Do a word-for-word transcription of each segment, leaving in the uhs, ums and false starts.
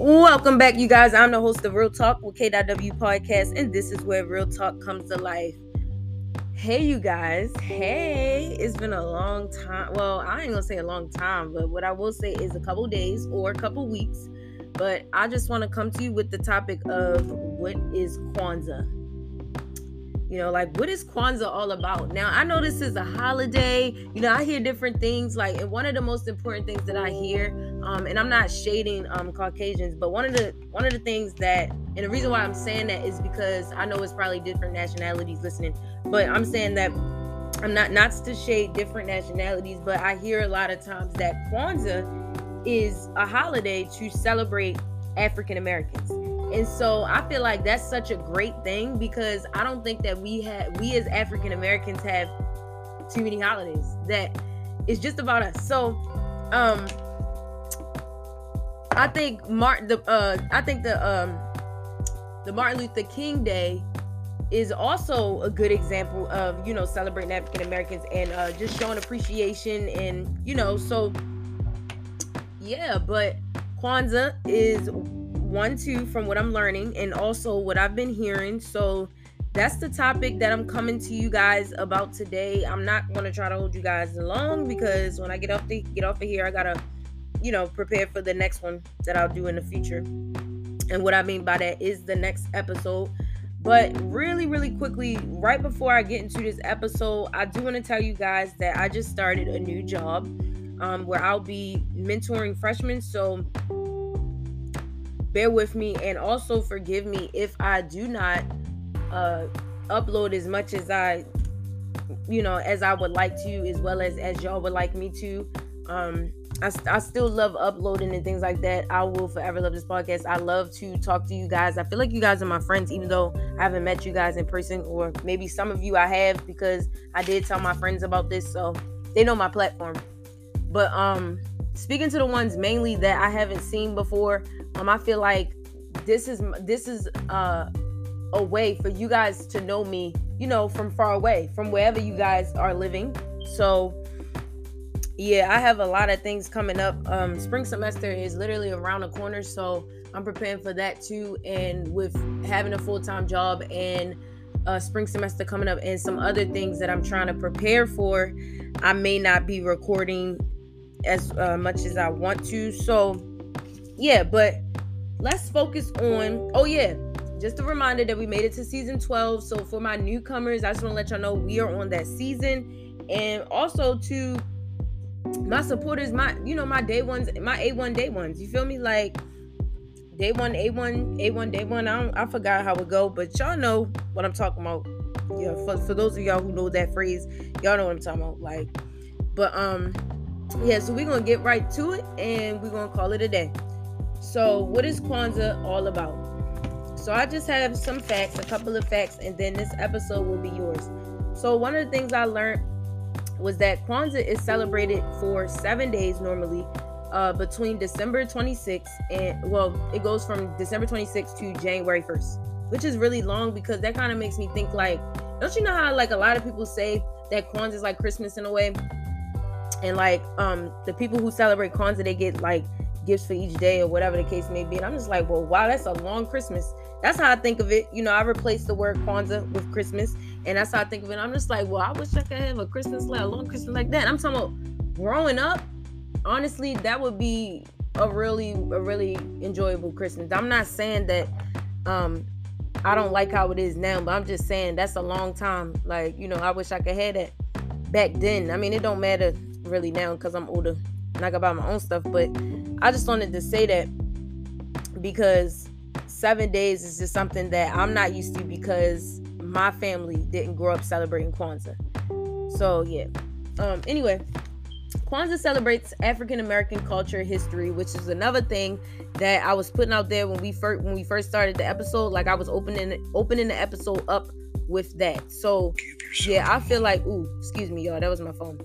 Welcome back, you guys. I'm the host of Real Talk with K W Podcast, and this is where real talk comes to life. Hey, you guys. Hey, it's been a long time. Well, I ain't gonna say a long time, but what I will say is a couple days or a couple weeks. But I just want to come to you with the topic of what is Kwanzaa. You know, like, what is Kwanzaa all about? Now, I know this is a holiday. You know, I hear different things. Like, and one of the most important things that I hear, um, and I'm not shading um, Caucasians, but one of the one of the things that, and the reason why I'm saying that is because I know it's probably different nationalities listening, but I'm saying that I'm not not to shade different nationalities, but I hear a lot of times that Kwanzaa is a holiday to celebrate African Americans. And so I feel like that's such a great thing because I don't think that we have, we as African Americans have too many holidays that it's just about us. So, um, I think Martin, the, uh, I think the, um, the Martin Luther King Day is also a good example of, you know, celebrating African Americans and, uh, just showing appreciation and, you know, so yeah, but Kwanzaa is one, two, from what I'm learning and also what I've been hearing. So that's the topic that I'm coming to you guys about today. I'm not going to try to hold you guys long because when I get off the get off of here, I gotta, you know, prepare for the next one that I'll do in the future. And what I mean by that is the next episode. But really, really quickly, right before I get into this episode, I do want to tell you guys that I just started a new job um, where I'll be mentoring freshmen. So bear with me and also forgive me if I do not uh, upload as much as I, you know, as I would like to, as well as as y'all would like me to. Um, I, I still love uploading and things like that. I will forever love this podcast. I love to talk to you guys. I feel like you guys are my friends, even though I haven't met you guys in person, or maybe some of you I have because I did tell my friends about this, so they know my platform. But um, speaking to the ones mainly that I haven't seen before, Um, I feel like this is this is uh, a way for you guys to know me, you know, from far away, from wherever you guys are living. So, yeah, I have a lot of things coming up. Um, spring semester is literally around the corner, so I'm preparing for that too. And with having a full-time job and uh, spring semester coming up and some other things that I'm trying to prepare for, I may not be recording as uh, much as I want to. So, yeah, but let's focus on, oh yeah, just a reminder that we made it to season twelve. So for my newcomers, I just want to let y'all know we are on that season. And also to my supporters, my, you know, my day ones, my A one day ones, you feel me? Like day one, A one, A one, day one. I don't, I forgot how it go, but y'all know what I'm talking about. Yeah, for, for those of y'all who know that phrase, y'all know what I'm talking about. Like, but um, yeah, so we're going to get right to it and we're going to call it a day. So what is Kwanzaa all about? So I just have some facts, a couple of facts, and then this episode will be yours. So one of the things I learned was that Kwanzaa is celebrated for seven days normally uh, between December twenty-sixth and, well, it goes from December twenty-sixth to January first, which is really long because that kind of makes me think like, don't you know how like a lot of people say that Kwanzaa is like Christmas in a way? And like um, the people who celebrate Kwanzaa, they get like gifts for each day or whatever the case may be. And I'm just like, well, wow, that's a long Christmas. That's how I think of it. You know, I replaced the word Kwanzaa with Christmas, and that's how I think of it. I'm just like, well, I wish I could have a Christmas, like a long Christmas like that. I'm talking about growing up. Honestly, that would be a really, a really enjoyable Christmas. I'm not saying that um, I don't like how it is now, but I'm just saying that's a long time. Like, you know, I wish I could have that back then. I mean, it don't matter really now because I'm older and I can buy my own stuff, but I just wanted to say that because seven days is just something that I'm not used to because my family didn't grow up celebrating Kwanzaa. So yeah. Um. Anyway, Kwanzaa celebrates African American culture, history, which is another thing that I was putting out there when we first when we first started the episode. Like I was opening opening the episode up with that. So yeah, I feel like ooh, excuse me, y'all. That was my phone.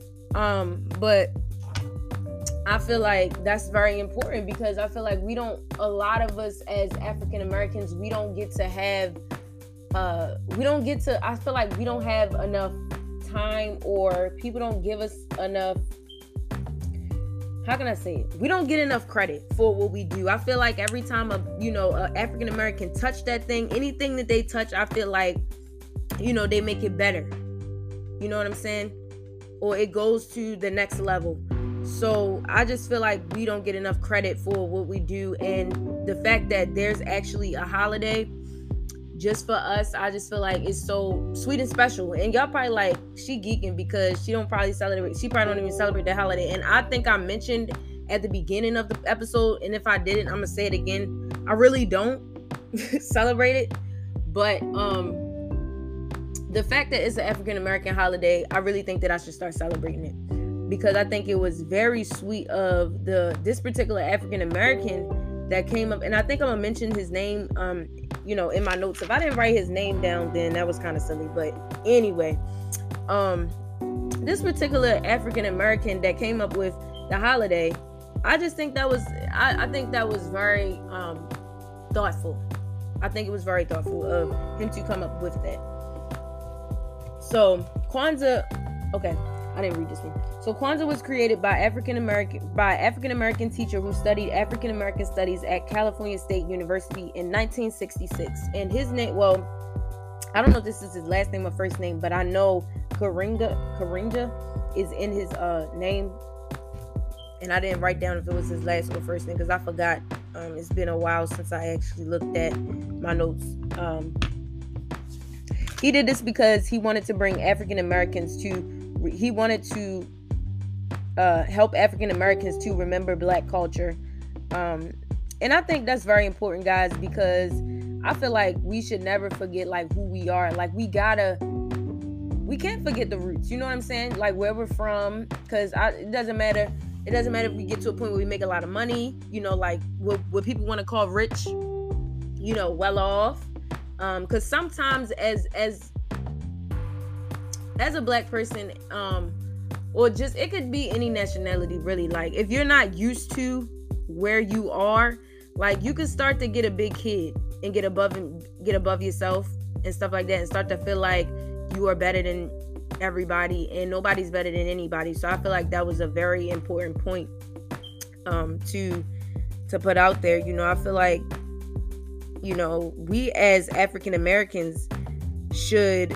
Um, but I feel like that's very important because I feel like we don't, a lot of us as African Americans, we don't get to have, uh, we don't get to, I feel like we don't have enough time or people don't give us enough how can I say it? We don't get enough credit for what we do. I feel like every time a you know a African American touch that thing, anything that they touch, I feel like, you know, they make it better. You know what I'm saying? Or it goes to the next level. So I just feel like we don't get enough credit for what we do, and the fact that there's actually a holiday just for us, I just feel like it's so sweet and special. And y'all probably like, she geeking because she don't probably celebrate, she probably don't even celebrate the holiday. And I think I mentioned at the beginning of the episode, and if I didn't, I'm gonna say it again, I really don't celebrate it. But um the fact that it's an African American holiday, I really think that I should start celebrating it, because I think it was very sweet of the this particular African American that came up. And I think I'm gonna mention his name um you know in my notes. If I didn't write his name down, then that was kind of silly. But anyway, um this particular African American that came up with the holiday, I just think that was I, I think that was very um thoughtful. I think it was very thoughtful of him to come up with that. So Kwanzaa, okay, I didn't read this one. So Kwanzaa was created by African American by African American teacher who studied African American studies at California State University in nineteen sixty-six. And his name, well, I don't know if this is his last name or first name, but I know Karinga Karinga is in his uh name. And I didn't write down if it was his last or first name because I forgot. Um, it's been a while since I actually looked at my notes. Um, he did this because he wanted to bring African Americans to, he wanted to uh, help African Americans to remember Black culture. Um, and I think that's very important, guys, because I feel like we should never forget like who we are. Like we gotta, we can't forget the roots. You know what I'm saying? Like where we're from, because it doesn't matter. It doesn't matter if we get to a point where we make a lot of money, you know, like what, what people want to call rich, you know, well off. Um, because sometimes as as as a Black person, um, or just it could be any nationality really. Like if you're not used to where you are, like you can start to get a big head and get above and get above yourself and stuff like that, and start to feel like you are better than everybody and nobody's better than anybody. So I feel like that was a very important point um to to put out there. You know, I feel like, you know, we as African Americans should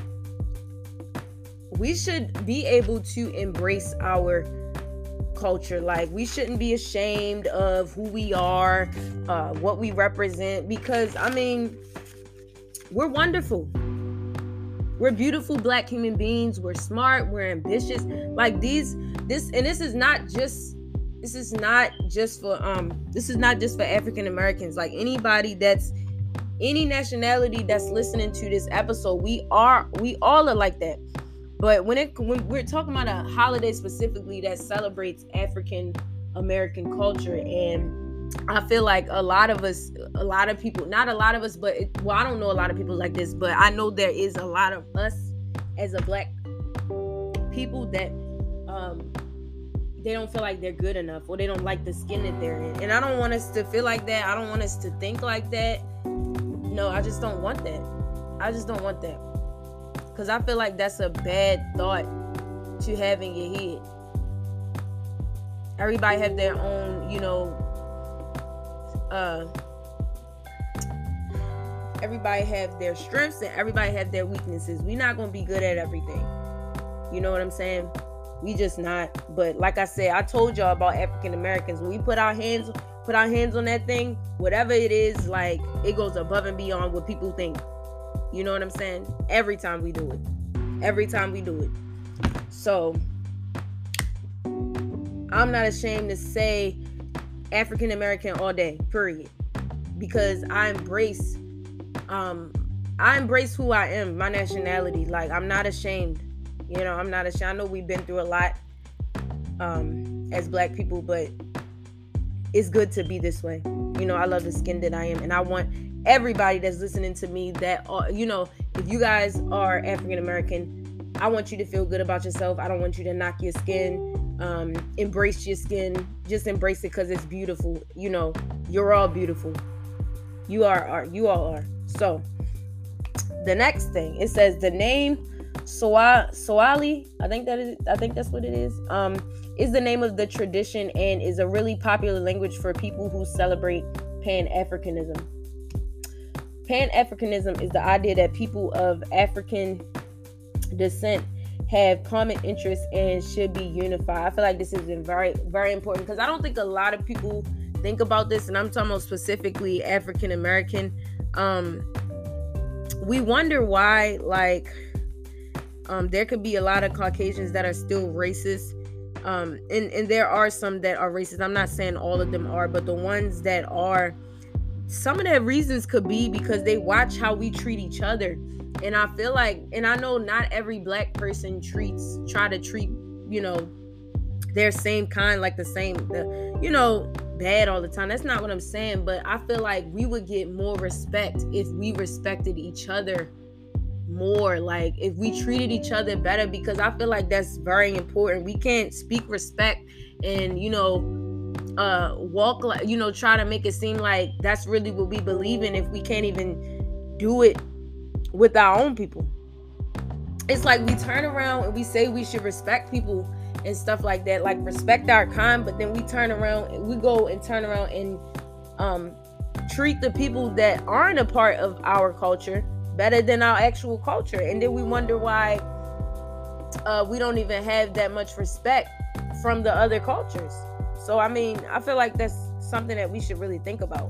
we should be able to embrace our culture. Like we shouldn't be ashamed of who we are, uh what we represent, because I mean, we're wonderful. We're beautiful Black human beings. We're smart. We're ambitious. Like these, this, and this is not just, this is not just for, um, this is not just for African Americans. Like anybody that's, any nationality that's listening to this episode, we are, we all are like that. But when it, when we're talking about a holiday specifically that celebrates African American culture, and I feel like a lot of us, a lot of people, not a lot of us, but it, well, I don't know a lot of people like this, but I know there is a lot of us as a Black people that um, they don't feel like they're good enough, or they don't like the skin that they're in. And I don't want us to feel like that. I don't want us to think like that. No, I just don't want that. I just don't want that. Because I feel like that's a bad thought to have in your head. Everybody have their own, you know, uh everybody have their strengths and everybody have their weaknesses. We're not gonna be good at everything. You know what I'm saying? We just not. But like I said, I told y'all about African Americans. When we put our hands put our hands on that thing, whatever it is, like it goes above and beyond what people think. You know what I'm saying? Every time we do it. Every time we do it. So I'm not ashamed to say African American all day, period, because I embrace um I embrace who I am, my nationality. Like I'm not ashamed, you know. I'm not ashamed. I know we've been through a lot um as Black people, but it's good to be this way. You know, I love the skin that I am, and I want everybody that's listening to me that are, you know, if you guys are African American, I want you to feel good about yourself. I don't want you to knock your skin. Um, embrace your skin. Just embrace it because it's beautiful. You know, you're all beautiful. You are, are, you all are. So, the next thing, it says the name Soa Soali, I think that is, I think that's what it is. Um, is the name of the tradition and is a really popular language for people who celebrate Pan-Africanism. Pan-Africanism is the idea that people of African descent have common interests and should be unified. I feel like this is very, very important because I don't think a lot of people think about this, and I'm talking about specifically African American. Um, we wonder why, like, um, there could be a lot of Caucasians that are still racist, um, and and there are some that are racist. I'm not saying all of them are, but the ones that are, some of their reasons could be because they watch how we treat each other. And I feel like, and I know not every black person treats, try to treat, you know, their same kind, like the same, the, you know, bad all the time. That's not what I'm saying. But I feel like we would get more respect if we respected each other more. Like if we treated each other better, because I feel like that's very important. We can't speak respect and, you know, uh, walk like, you know, try to make it seem like that's really what we believe in if we can't even do it with our own people. It's like we turn around and we say we should respect people and stuff like that, like respect our kind, but then we turn around and we go and turn around and um treat the people that aren't a part of our culture better than our actual culture, and then we wonder why uh we don't even have that much respect from the other cultures. So I mean, I feel like that's something that we should really think about.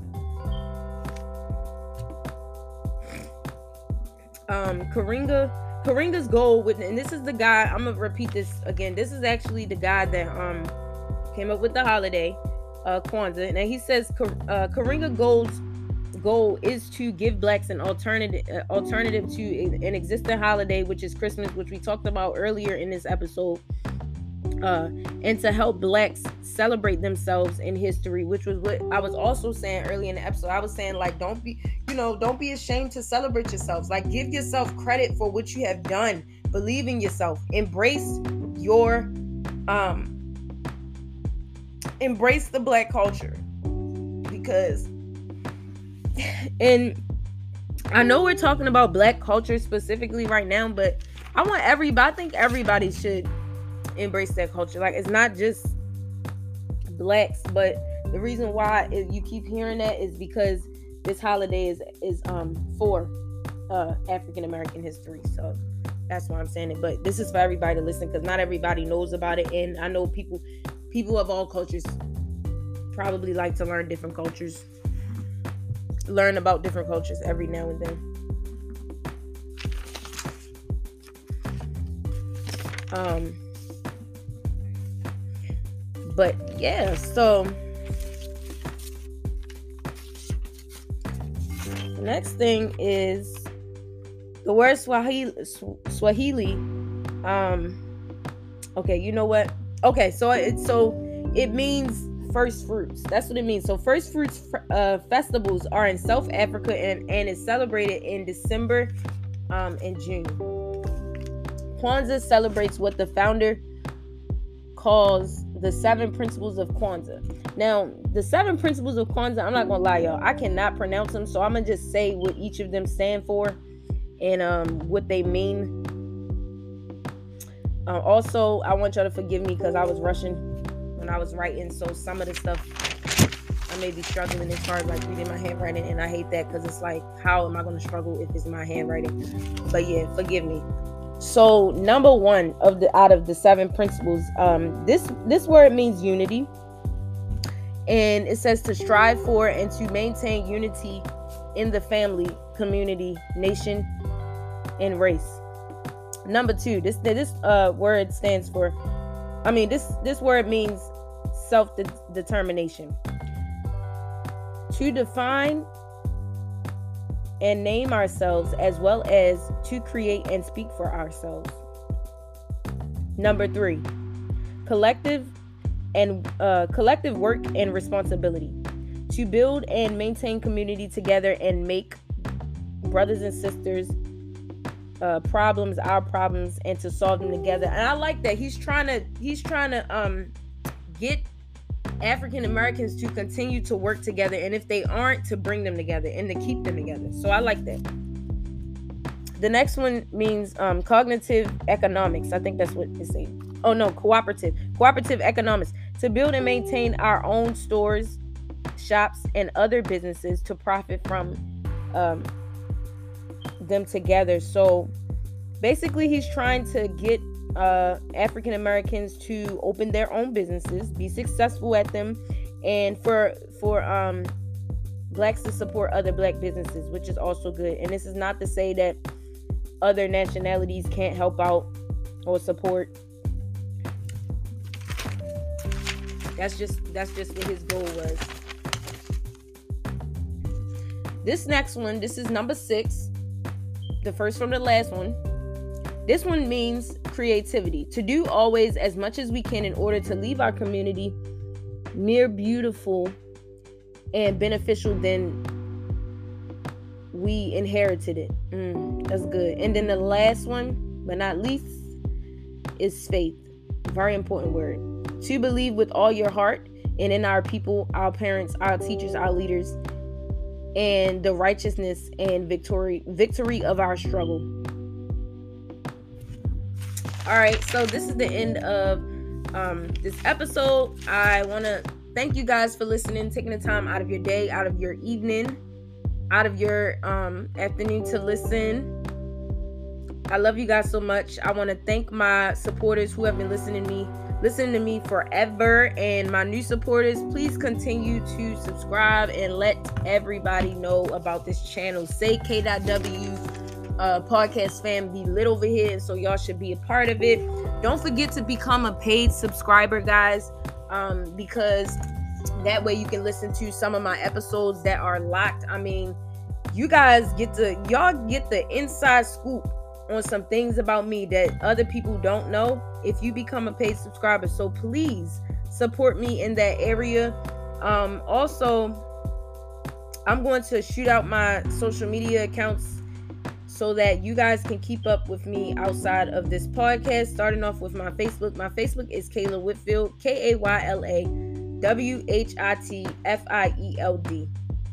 Um, Karenga, Karenga's goal with, and this is the guy, I'm gonna repeat this again. This is actually the guy that um came up with the holiday, uh, Kwanzaa. And he says uh, Karenga goals goal is to give blacks an alternative uh, alternative to an existing holiday, which is Christmas, which we talked about earlier in this episode. Uh, and to help blacks celebrate themselves in history, which was what I was also saying earlier in the episode. I was saying, like, don't be, you know, don't be ashamed to celebrate yourselves. Like, give yourself credit for what you have done. Believe in yourself. Embrace your, um, embrace the black culture. Because, and I know we're talking about black culture specifically right now, but I want everybody, I think everybody should embrace that culture. Like, it's not just blacks, but the reason why it, you keep hearing that is because this holiday is is um for uh African American history. So that's why I'm saying it. But this is for everybody to listen, because not everybody knows about it, and I know people people of all cultures probably like to learn different cultures, learn about different cultures every now and then. Um But yeah, so the next thing is the word Swahili. Swahili. Um, okay, you know what? Okay, so it so it means first fruits. That's what it means. So first fruits uh, festivals are in South Africa and and is celebrated in December um, and June. Kwanzaa celebrates what the founder calls the seven principles of Kwanzaa. Now, the seven principles of Kwanzaa, I'm not gonna lie, y'all, I cannot pronounce them, so I'm gonna just say what each of them stand for and um what they mean. Uh, also, I want y'all to forgive me because I was rushing when I was writing, so some of the stuff I may be struggling as far as like reading my handwriting, and I hate that because it's like, how am I gonna struggle if it's my handwriting? But yeah, forgive me. So number one of the out of the seven principles, um, this this word means unity, and it says to strive for and to maintain unity in the family, community, nation, and race. Number two, this this uh word stands for, I mean this this word means self-determination. To define and name ourselves, as well as to create and speak for ourselves. Number three, collective and uh, collective work and responsibility. To build and maintain community together and make brothers and sisters uh, problems our problems, and to solve them together. And I like that he's trying to he's trying to um get African Americans to continue to work together, and if they aren't, to bring them together and to keep them together. So I like that. The next one means um, cognitive economics. I think that's what it's saying. Oh no, cooperative. Cooperative economics. To build and maintain our own stores, shops, and other businesses to profit from um, them together. So basically, he's trying to get uh, African Americans to open their own businesses, be successful at them, and for for um, blacks to support other black businesses, which is also good. And this is not to say that other nationalities can't help out or support. That's just that's just what his goal was. This next one, this is number six, the first from the last one. This one means creativity. To do always as much as we can in order to leave our community more beautiful and beneficial than we inherited it. Mm, that's good. And then the last one, but not least, is faith. Very important word. To believe with all your heart and in our people, our parents, our teachers, our leaders, and the righteousness and victory victory of our struggle. All right, so this is the end of um, this episode. I want to thank you guys for listening, taking the time out of your day, out of your evening, out of your um, afternoon to listen. I love you guys so much. I want to thank my supporters who have been listening to me, listening to me forever, and my new supporters. Please continue to subscribe and let everybody know about this channel. Say K W uh, podcast fam be lit over here, and so y'all should be a part of it. Don't forget to become a paid subscriber, guys, um, because that way you can listen to some of my episodes that are locked. I mean, you guys get to y'all get the inside scoop on some things about me that other people don't know if you become a paid subscriber. So please support me in that area. Um, also, I'm going to shoot out my social media accounts so that you guys can keep up with me outside of this podcast. Starting off with my Facebook. My Facebook is Kayla Whitfield, K A Y L A W H I T F I E L D.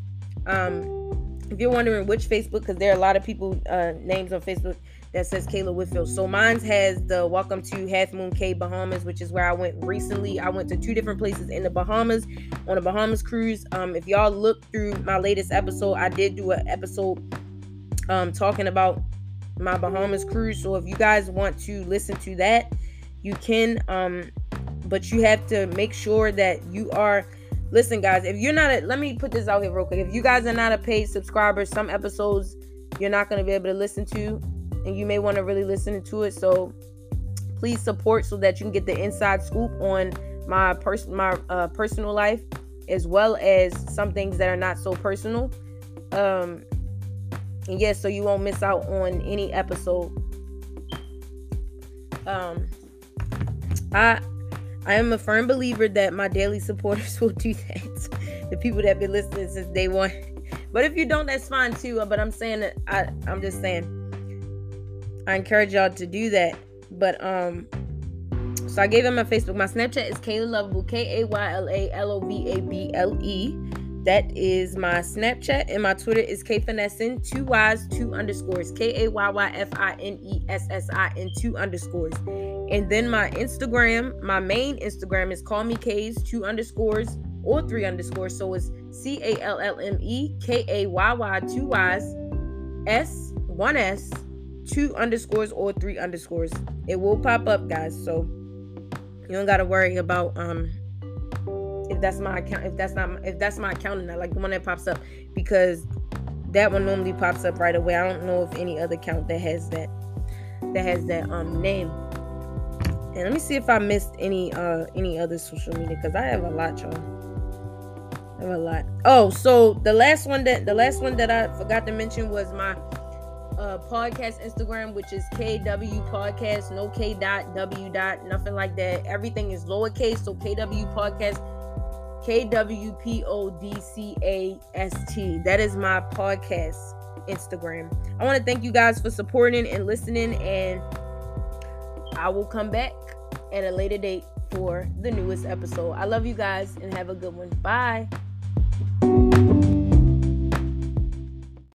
Um, if you're wondering which Facebook, because there are a lot of people uh, names on Facebook that says Kayla Whitfield. So mine has the Welcome to Half Moon Cay, Bahamas, which is where I went recently. I went to two different places in the Bahamas on a Bahamas cruise. Um, if y'all look through my latest episode, I did do an episode um, talking about my Bahamas cruise. So if you guys want to listen to that, you can. Um, but you have to make sure that you are. Listen, guys, if you're not a, let me put this out here real quick. If you guys are not a paid subscriber, some episodes you're not going to be able to listen to, and you may want to really listen to it. So please support so that you can get the inside scoop on my person, my uh, personal life, as well as some things that are not so personal. Um, and yes, so you won't miss out on any episode. Um, I I am a firm believer that my daily supporters will do that. The people that have been listening since day one. But if you don't, that's fine too. But I'm saying that I I'm just saying. I encourage y'all to do that. But um so I gave him my Facebook. My Snapchat is Kayla Lovable, K A Y L A L O V A B L E. That is my Snapchat. And my Twitter is KFinessin, two Y's, two underscores. K A Y Y F I N E S S I N two underscores. And then my Instagram, my main Instagram is Call Me K's, two underscores or three underscores. So it's C A L L M E K A Y Y, two Y's, S, one S, two underscores or three underscores. It will pop up, guys, so you don't gotta worry about um if that's my account if that's not if that's my account or not, like the one that pops up, because that one normally pops up right away. I don't know of any other account that has that that has that um name. And let me see if I missed any uh any other social media, because I have a lot, y'all. I have a lot. Oh, so the last one that the last one that I forgot to mention was my Uh, podcast Instagram, which is K W Podcast, no K dot W dot, nothing like that. Everything is lowercase, so K W Podcast, K W P O D C A S T. That is my podcast Instagram. I want to thank you guys for supporting and listening, and I will come back at a later date for the newest episode. I love you guys and have a good one. Bye.